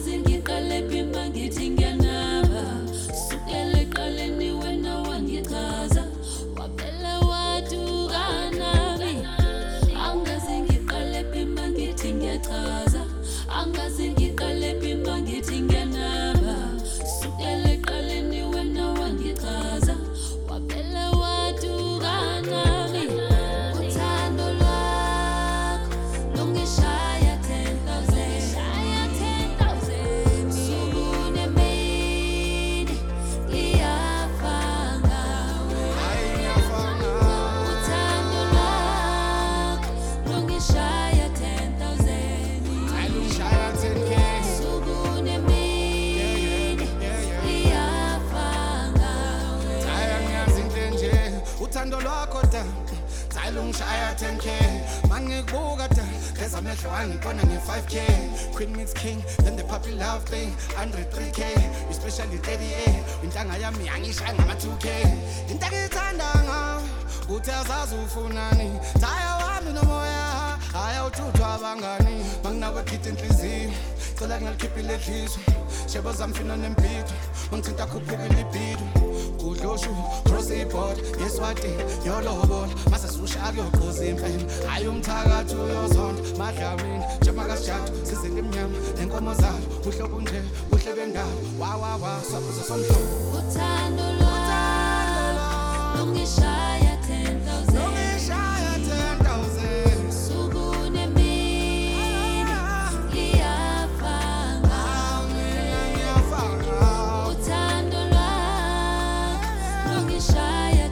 Uthando lwakho da Zayile ungishaya 10k Mangikubuka da Leza amehlo angibona nge-5k Queen meets king Then the puppy love thing 103k Especially 30A Intanga yami angishaya ngama-2k Into engiyithanda ngawe Uthi azazi ufunani Zaya wami nomoya Ayawuthuthwa abangani Manginawe khitha inhliziyo Cela ngalikhiphi ledlizo Shebo zami fina nempilo Mangithinta khuphuka ilibido Kudloshu, cross i-board, yeswati, yolobola Mase sushaka yogquza imfene Hayi umthakathi uyozonda Madlamini, njemakasijadu, sizinto emnyama Nenkomo zalo, buhle bunje, buhle bendalo Wa, swaphuzo somhlobo Uthando lwakho lungishaya 10,000 Lungishaya 10,000 Suku nemini liyafanga Uthando lwakho lungishaya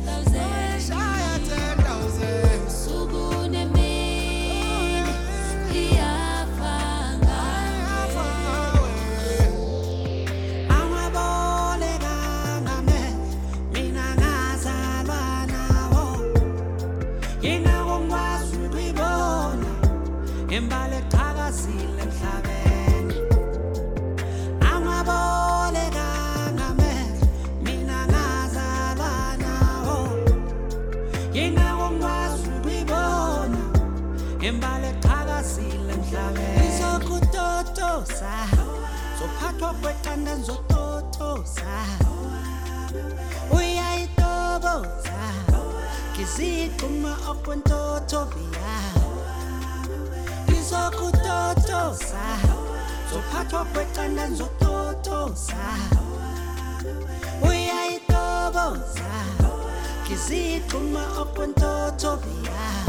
10,000 Suku nemini liyafanga Angaboleka ngame mina ngazalwa nawo Yingakho ngikwazi ukuyibona imbali eqhakazile emhlabeni Angaboleka ngame mina ngazalwa nawo Yingakho ngikwazi ukuyibona imbali eqhakazile emhlabeni Ngizokutotoza Zophathwa kweqanda ngizototoza Uyayitoboza Ngiziqhuma okwentothobiya Ngizokutotoza Zophathwa kweqanda ngizototoza Uyayitoboza Ngiziqhuma okwentothobiya